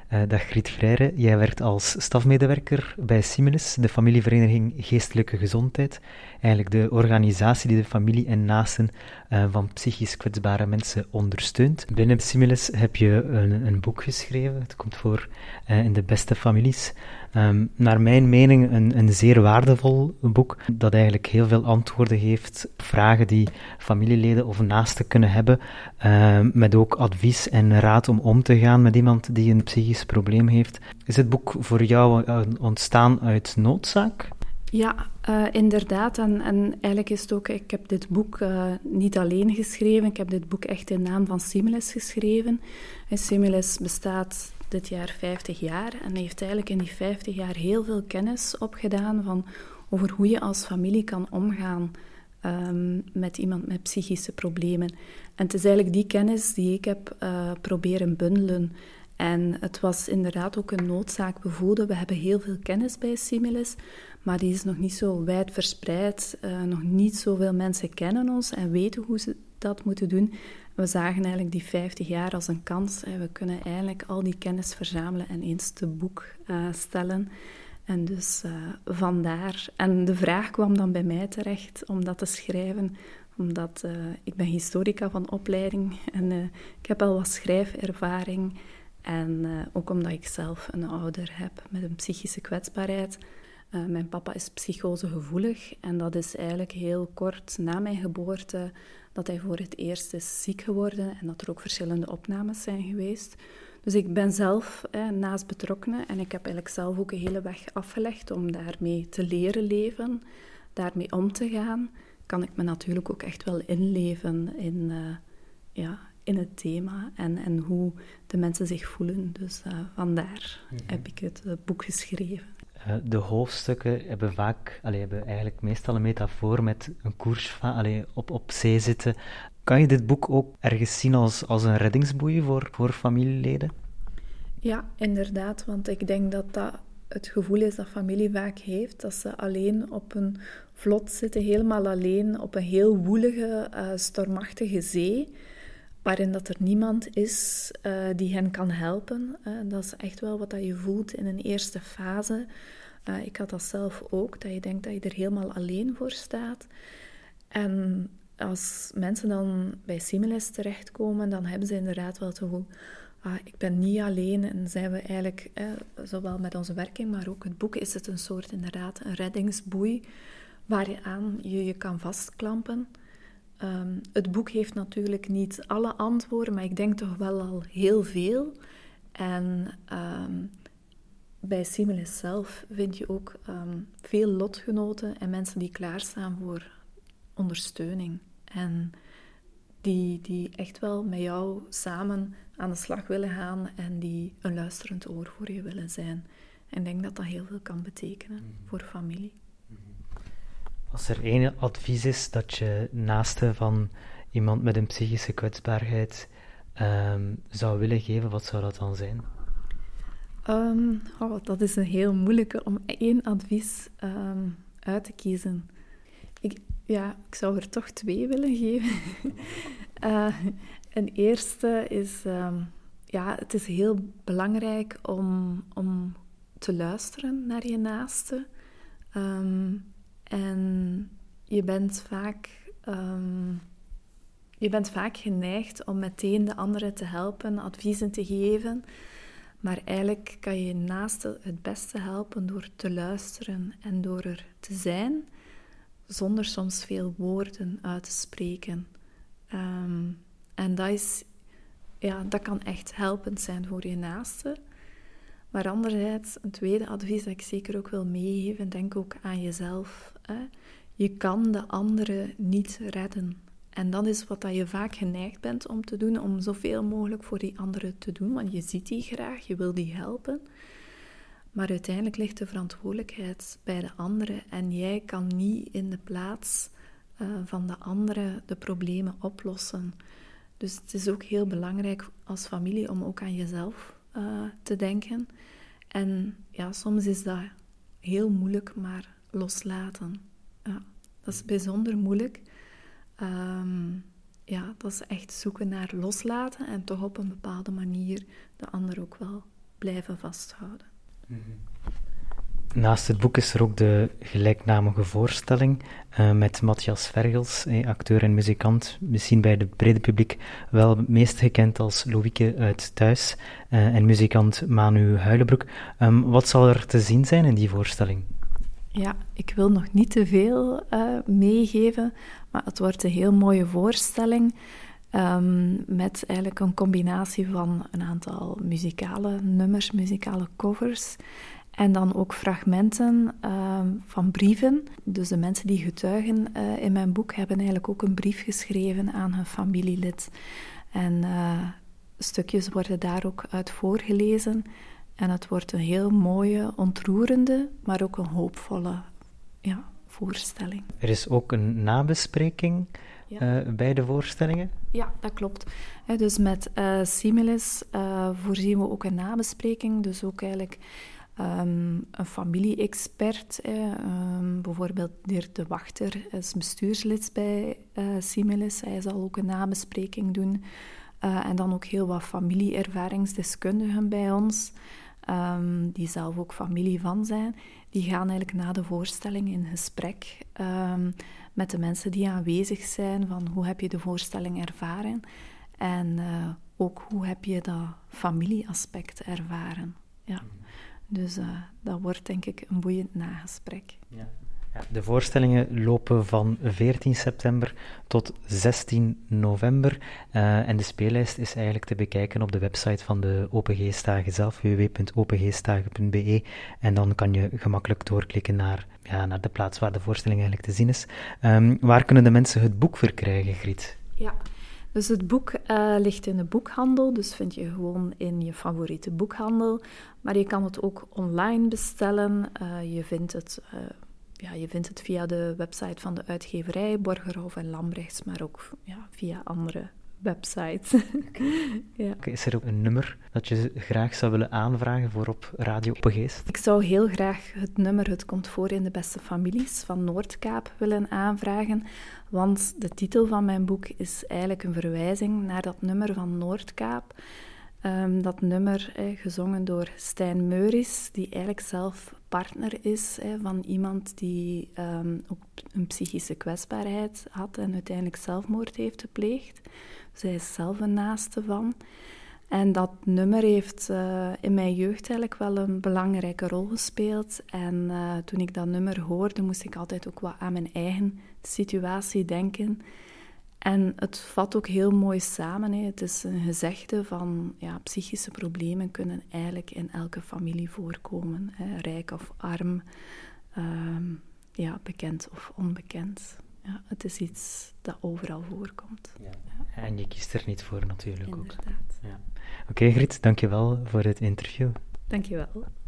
Dag Griet Freire, jij werkt als stafmedewerker bij Similis, de familievereniging Geestelijke Gezondheid. Eigenlijk de organisatie die de familie en naasten van psychisch kwetsbare mensen ondersteunt. Binnen Similis heb je een boek geschreven, het komt voor in de beste families. Naar mijn mening een zeer waardevol boek, dat eigenlijk heel veel antwoorden geeft op vragen die familieleden of naasten kunnen hebben, met ook advies en raad om te gaan met iemand die een psychisch probleem heeft. Is het boek voor jou ontstaan uit noodzaak? Ja, inderdaad. En eigenlijk is het ook... Ik heb dit boek niet alleen geschreven. Ik heb dit boek echt in naam van Similis geschreven. En Similis bestaat dit jaar 50 jaar en heeft eigenlijk in die 50 jaar heel veel kennis opgedaan over hoe je als familie kan omgaan met iemand met psychische problemen. En het is eigenlijk die kennis die ik heb proberen bundelen. En het was inderdaad ook een noodzaak bevoelde. We hebben heel veel kennis bij Similis, maar die is nog niet zo wijd verspreid. Nog niet zoveel mensen kennen ons en weten hoe ze dat moeten doen. We zagen eigenlijk die 50 jaar als een kans. We kunnen eigenlijk al die kennis verzamelen en eens te boek stellen. En dus vandaar. En de vraag kwam dan bij mij terecht om dat te schrijven, omdat ik ben historica van opleiding en ik heb al wat schrijfervaring. En ook omdat ik zelf een ouder heb met een psychische kwetsbaarheid. Mijn papa is psychosegevoelig en dat is eigenlijk heel kort na mijn geboorte dat hij voor het eerst is ziek geworden en dat er ook verschillende opnames zijn geweest. Dus ik ben zelf naast betrokkenen en ik heb eigenlijk zelf ook een hele weg afgelegd om daarmee te leren leven, daarmee om te gaan. Kan ik me natuurlijk ook echt wel inleven in het thema en hoe de mensen zich voelen. Dus vandaar heb ik het boek geschreven. De hoofdstukken hebben hebben eigenlijk meestal een metafoor met een koers op zee zitten. Kan je dit boek ook ergens zien als een reddingsboei voor familieleden? Ja, inderdaad, want ik denk dat dat het gevoel is dat familie vaak heeft, dat ze alleen op een vlot zitten, helemaal alleen op een heel woelige, stormachtige zee, waarin dat er niemand is die hen kan helpen. Dat is echt wel wat dat je voelt in een eerste fase. Ik had dat zelf ook, dat je denkt dat je er helemaal alleen voor staat. En als mensen dan bij Similis terechtkomen, dan hebben ze inderdaad wel het gevoel, ik ben niet alleen. En zijn we eigenlijk, zowel met onze werking, maar ook het boek, is het een soort inderdaad een reddingsboei waar je aan je kan vastklampen. Het boek heeft natuurlijk niet alle antwoorden, maar ik denk toch wel al heel veel. En bij Similis zelf vind je ook veel lotgenoten en mensen die klaarstaan voor ondersteuning. En die echt wel met jou samen aan de slag willen gaan en die een luisterend oor voor je willen zijn. En ik denk dat dat heel veel kan betekenen voor familie. Als er één advies is dat je naaste van iemand met een psychische kwetsbaarheid zou willen geven, wat zou dat dan zijn? Dat is een heel moeilijke om één advies uit te kiezen. Ik zou er toch 2 willen geven. Een eerste is, het is heel belangrijk om te luisteren naar je naaste. En je bent vaak geneigd om meteen de anderen te helpen, adviezen te geven. Maar eigenlijk kan je naaste het beste helpen door te luisteren en door er te zijn, zonder soms veel woorden uit te spreken. En dat kan echt helpend zijn voor je naaste. Maar anderzijds, een tweede advies dat ik zeker ook wil meegeven, denk ook aan jezelf. Je kan de anderen niet redden. En dat is wat je vaak geneigd bent om te doen, om zoveel mogelijk voor die anderen te doen, want je ziet die graag, je wil die helpen. Maar uiteindelijk ligt de verantwoordelijkheid bij de anderen en jij kan niet in de plaats van de anderen de problemen oplossen. Dus het is ook heel belangrijk als familie om ook aan jezelf te denken. En ja, soms is dat heel moeilijk, maar loslaten. Dat is bijzonder moeilijk. Dat is echt zoeken naar loslaten en toch op een bepaalde manier de ander ook wel blijven vasthouden. Naast het boek is er ook de gelijknamige voorstelling met Matthias Vergels, acteur en muzikant, misschien bij het brede publiek wel het meest gekend als Loïke uit Thuis, en muzikant Manu Huilenbroek. Wat zal er te zien zijn in die voorstelling? Ja, ik wil nog niet te veel meegeven, maar het wordt een heel mooie voorstelling met eigenlijk een combinatie van een aantal muzikale nummers, muzikale covers en dan ook fragmenten van brieven. Dus de mensen die getuigen in mijn boek hebben eigenlijk ook een brief geschreven aan hun familielid. En stukjes worden daar ook uit voorgelezen. En het wordt een heel mooie, ontroerende, maar ook een hoopvolle voorstelling. Er is ook een nabespreking bij de voorstellingen? Ja, dat klopt. Dus met Similis voorzien we ook een nabespreking. Dus ook eigenlijk een familie-expert. Bijvoorbeeld Dirk de Wachter is bestuurslid bij Similis. Hij zal ook een nabespreking doen. En dan ook heel wat familie-ervaringsdeskundigen bij ons, die zelf ook familie van zijn. Die gaan eigenlijk na de voorstelling in gesprek met de mensen die aanwezig zijn, van hoe heb je de voorstelling ervaren en ook hoe heb je dat familieaspect ervaren. Ja. Dus dat wordt denk ik een boeiend nagesprek. Ja. Ja, de voorstellingen lopen van 14 september tot 16 november en de speellijst is eigenlijk te bekijken op de website van de Opengeestdagen zelf, www.opengeestdagen.be, en dan kan je gemakkelijk doorklikken naar de plaats waar de voorstelling eigenlijk te zien is. Waar kunnen de mensen het boek verkrijgen, Griet? Ja, dus het boek ligt in de boekhandel, dus vind je gewoon in je favoriete boekhandel, maar je kan het ook online bestellen. Je vindt het via de website van de uitgeverij, Borgerhoff en Lambrechts, maar ook via andere websites. Ja. Okay, is er ook een nummer dat je graag zou willen aanvragen voor op Radio Opengeest? Ik zou heel graag het nummer Het komt voor in de beste families van Noordkaap willen aanvragen, want de titel van mijn boek is eigenlijk een verwijzing naar dat nummer van Noordkaap. Dat nummer, gezongen door Stijn Meuris, die eigenlijk zelf partner is van iemand die ook een psychische kwetsbaarheid had en uiteindelijk zelfmoord heeft gepleegd. Zij is zelf een naaste van. En dat nummer heeft in mijn jeugd eigenlijk wel een belangrijke rol gespeeld. En toen ik dat nummer hoorde, moest ik altijd ook wat aan mijn eigen situatie denken. En het vat ook heel mooi samen. Het is een gezegde van psychische problemen kunnen eigenlijk in elke familie voorkomen. Rijk of arm, bekend of onbekend. Ja, het is iets dat overal voorkomt. Ja. Ja. En je kiest er niet voor natuurlijk. Inderdaad. ook. Ja. Oké, Griet, dankjewel voor het interview. Dankjewel.